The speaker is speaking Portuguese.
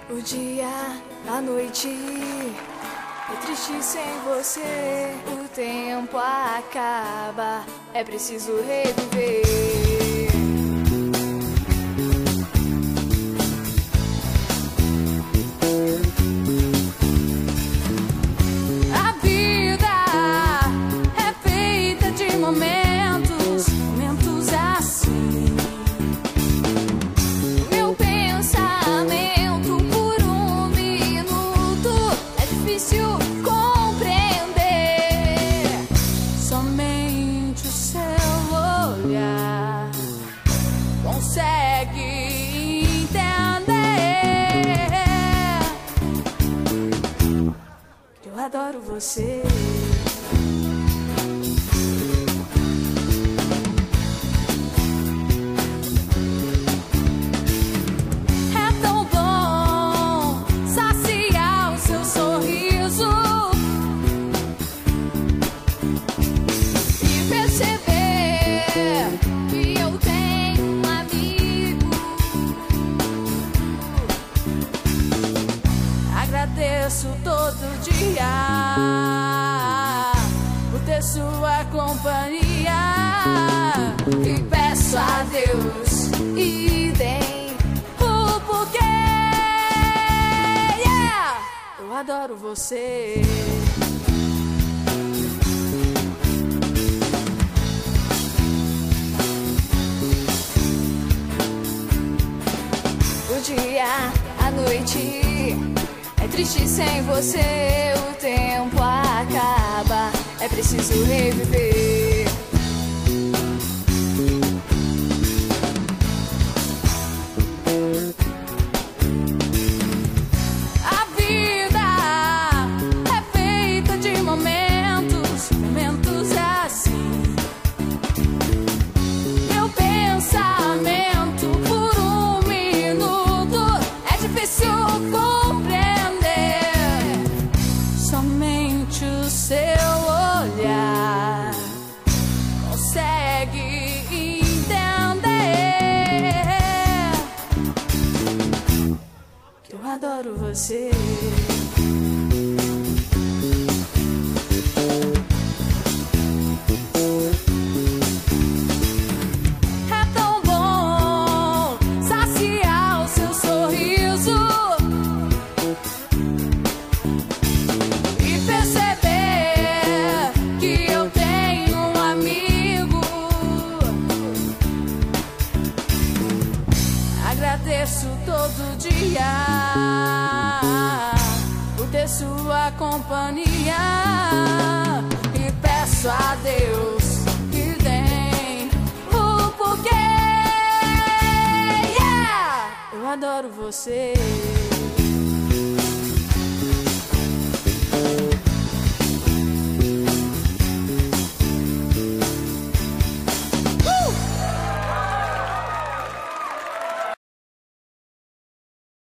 O dia, a noite é triste sem você. O tempo acaba, é preciso reviver. A vida é feita de momentos, momentos assim. Meu pensamento por um minuto é difícil compreender. Somente o seu olhar consegue entender que eu adoro você. É tão bom saciar o seu sorriso e perceber que eu tenho um amigo. Agradeço todo dia por ter sua companhia e peço a Deus idem o porquê. Yeah! Eu adoro você. O dia, a noite é triste sem você. O tempo acaba, é preciso reviver. A vida é feita de momentos, momentos assim. Meu pensamento por um minuto é difícil compreender. Somente o seu olhar consegue entender que eu adoro você. É tão bom saciar o seu sorriso e perceber que eu tenho um amigo. Agradeço todo dia por ter sua companhia e peço a Deus que dê o porquê. Yeah! Eu adoro você.